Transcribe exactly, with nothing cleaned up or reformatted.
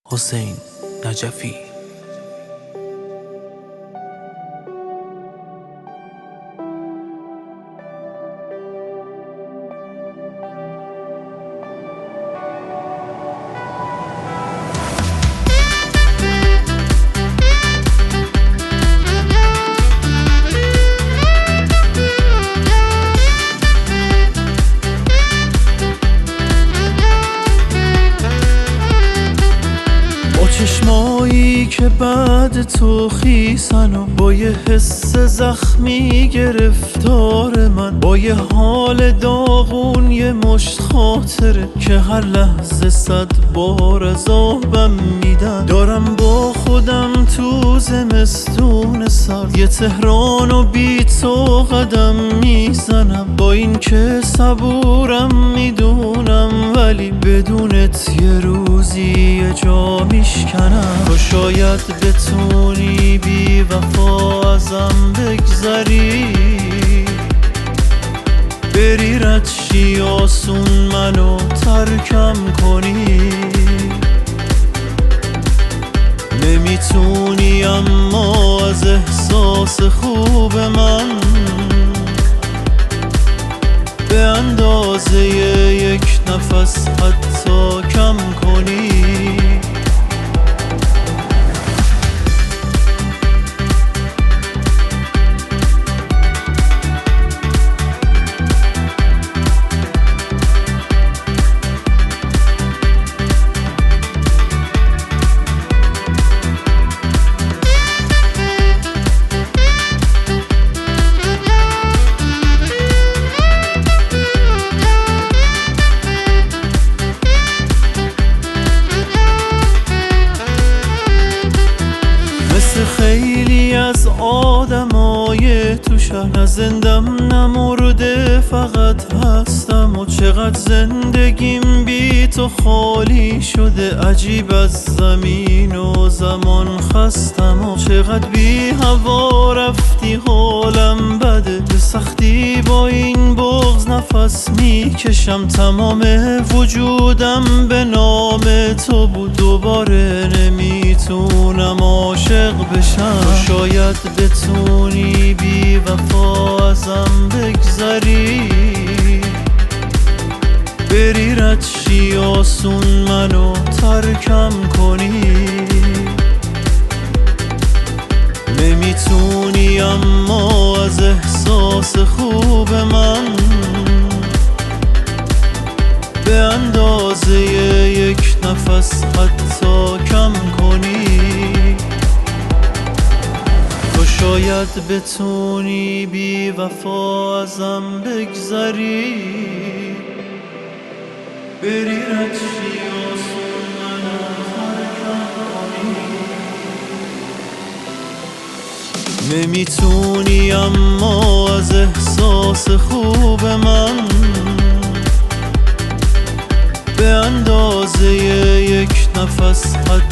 حسین نجفی. چشمایی که بعد تو خیسن و با یه حس زخمی گرفتار من، با یه حال داغون یه مشت خاطره که هر لحظه صد بار عذابم میدن. دارم با خودم تو زمستون سرد یه تهران و بی تو قدم میزنم، با این که صبورم میدونم ولی بدونت یه روزی یه جا میشکنم. تو شاید بتونی بی وفا ازم بگذری، بری رد شی آسون منو ترکم کنی. نمیتونی اما از احساس خوب من به اندازه یک نفس حتی کم کنی. خیلی از آدمای تو شهر نه زندم نه مرده فقط هستم، و چقدر زندگیم بی تو خالی شده. عجیب از زمین و زمان خستم و چقدر بی هوا رفتی حالم بده. به سختی با این بغض نفس میکشم، تمام وجودم به نام تو بود. دوباره نمیتونم عاشق بشم. تو شاید بتونی بی وفا ازم بگذری، بری رد شی آسون منو ترکم کنی. نمیتونی اما از احساس خوب من به اندازه یک نفس حتی کم کنی. تو شاید بتونی بی وفا ازم بگذری، بری رد شی آسون منو ترکم کنی. نمیتونی اما از احساس خوب من به اندازه یک نفس حتی